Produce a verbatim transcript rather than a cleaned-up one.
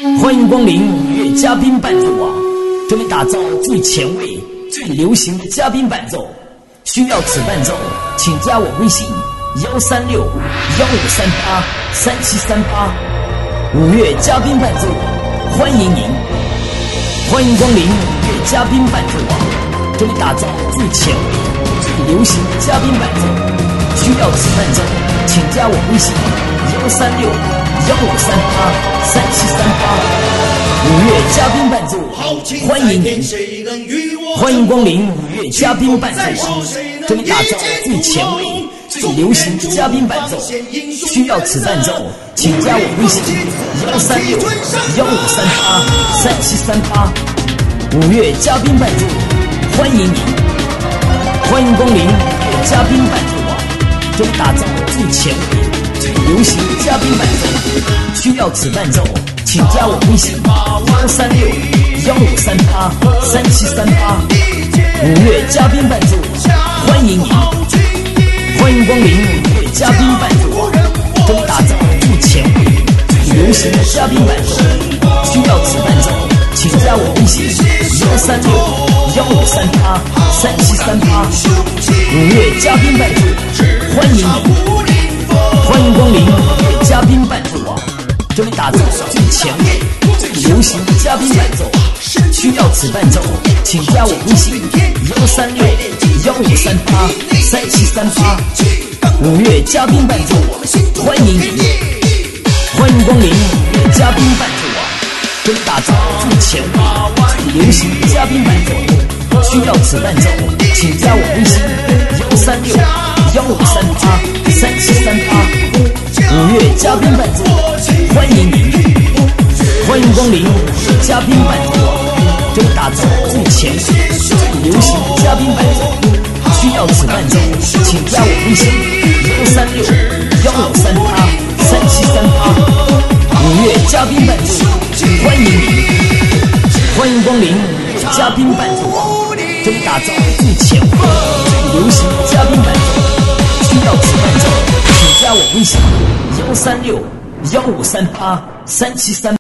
欢迎光临五月嘉宾伴奏网，这里打造最前卫、最流行的嘉宾伴奏。需要此伴奏，请加我微信幺三六幺五三八三七三八。五月嘉宾伴奏网，欢迎您！欢迎光临五月嘉宾伴奏网，这里打造最前卫、最流行的嘉宾伴奏。需要此伴奏，请加我微信幺三六幺五三八三七三八。五月嘉宾伴奏，欢迎您！欢迎光临五月嘉宾伴奏网，这里打造最前卫、最流行的嘉宾伴奏。需要此伴奏，请加我微信幺三六幺五三八三七三八。五月嘉宾伴奏，欢迎您！欢迎光临五月嘉宾伴奏网，这里打造最前卫、最流行的嘉宾伴奏。需要此伴奏，请加我微信幺三六幺五三八三七三八。五月嘉宾伴奏，欢迎您！欢迎光临五月嘉宾伴奏网，这里打造最前卫、最流行的嘉宾伴奏。需要此伴奏，请加我微信幺三六幺五三八三七三八。五月嘉宾伴奏，欢迎您！欢迎光临五月嘉宾伴奏网，这里打造最前卫、最流行的嘉宾伴奏。需要此伴奏，请加我微信幺三六幺五三八三七三八。五月嘉宾伴奏网，欢迎您！欢迎光临五月嘉宾伴奏网，这里打造最前卫、最流行的嘉宾伴奏。需要此伴奏，请加我微信幺三六幺五三八三七三八。五月嘉宾伴奏，欢迎您！欢迎光临五月嘉宾伴奏网，这里打造最前卫、最流行的嘉宾伴奏。需要此伴奏，请加我微信幺三六幺五三八三七三八。五月嘉宾伴奏，欢迎您！欢迎光临五月嘉宾伴奏网，这里打造最前卫、最流行的嘉宾伴奏。需要此伴奏，请加我微信幺三六幺五三八三七三。